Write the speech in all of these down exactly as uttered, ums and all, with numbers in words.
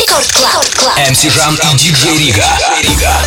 эм си Жан и диджей Рига. Рига.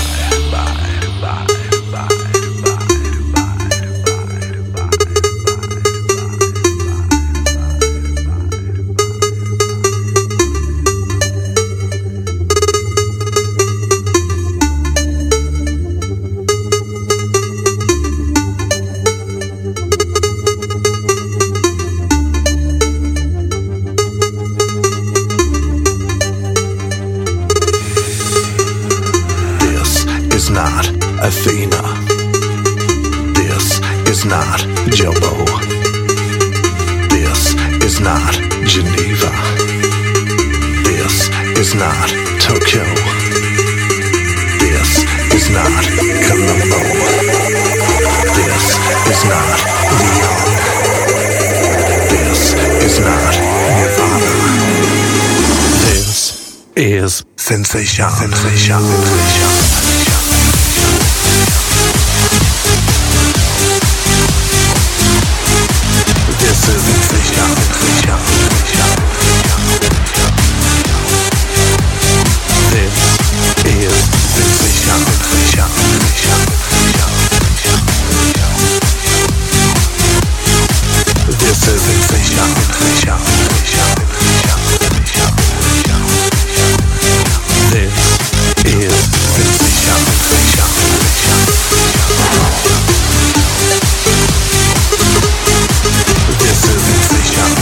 Athena. This is not Jumbo. This is not Geneva. This is not Tokyo. This is not Colombo. This is not Lyon. This is not Nevada. This is Sensation. Sensation. Sensation. This is Sensation. Sensation. This is Sensation. Sensation. This is Sensation. Sensation. This is Sensation. This is Sensation.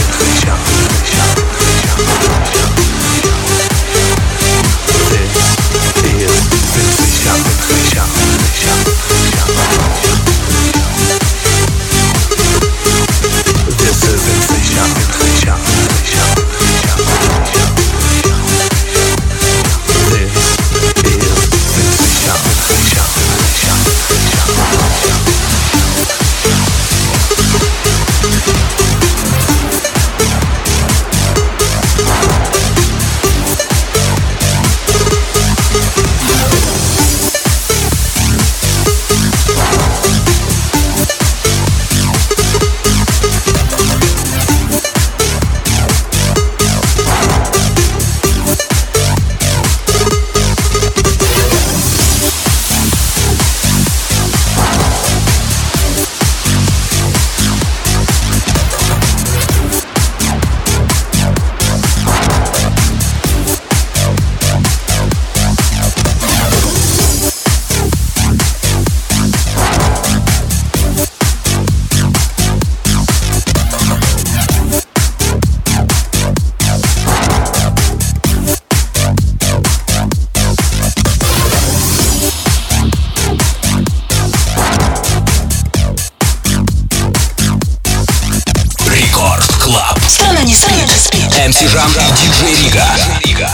эм си Жан и диджей Рига. Рига.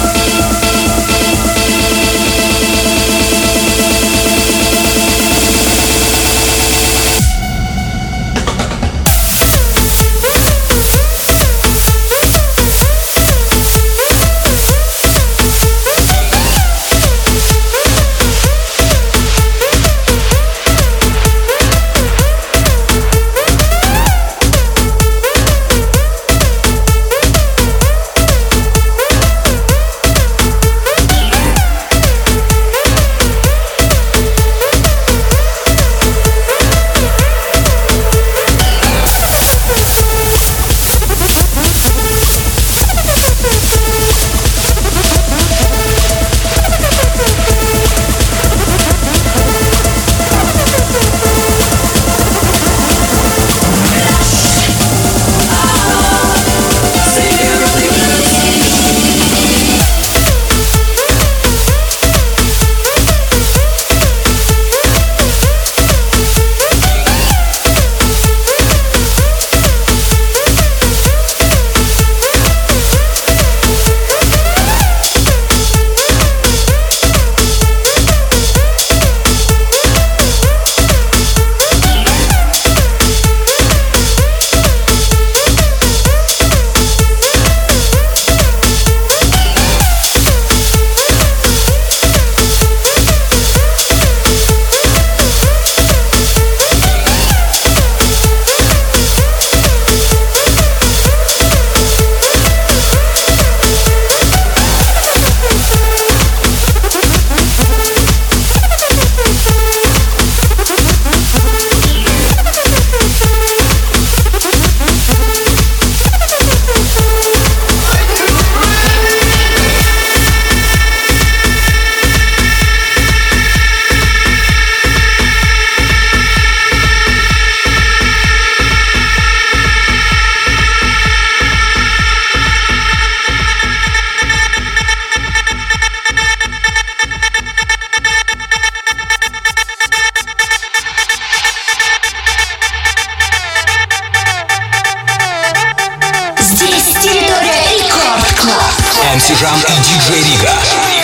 We'll be right back. Жам и диджей Рига.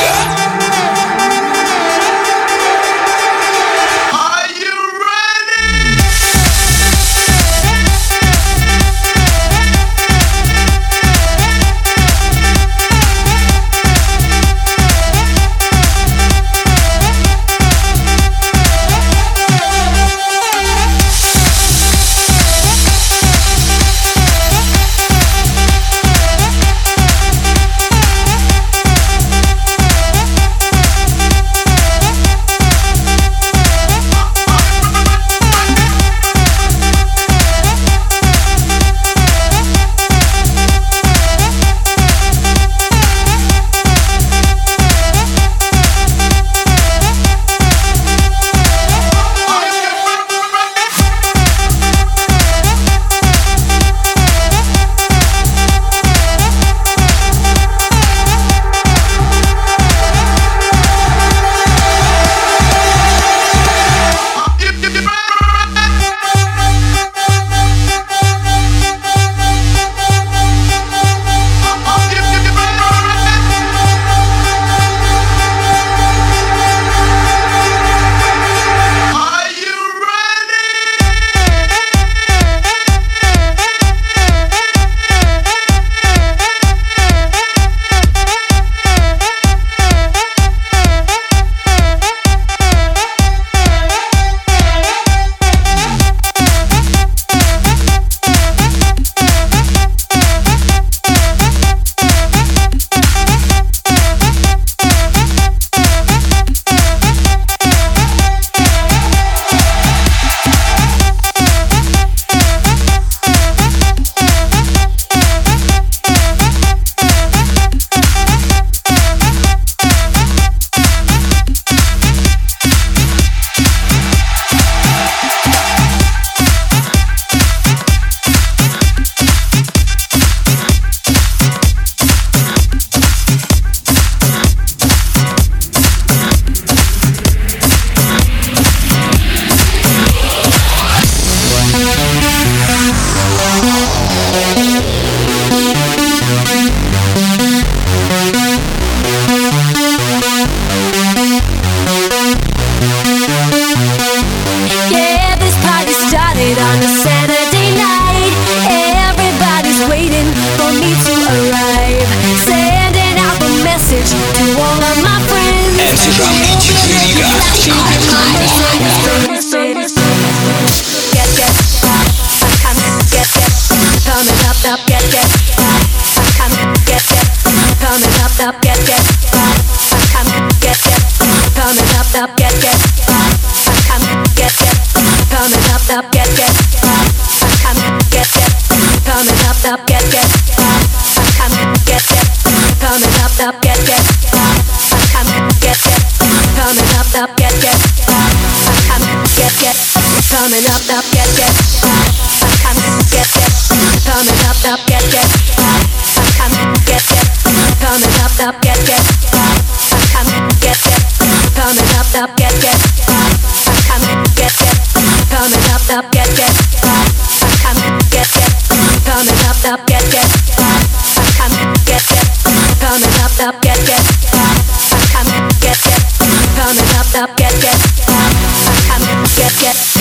Coming up, up, get, get, come, get, get, coming up, up, get, get, come, get, get, coming up, up, get, get, come, get, get, coming up, up, get, get, come, get, get, coming up, up, get, get, come, get, get, coming up, up, get, get, come, get, get, coming up, up, get, get, come, get, get, coming up, up, get, get, come, get, get.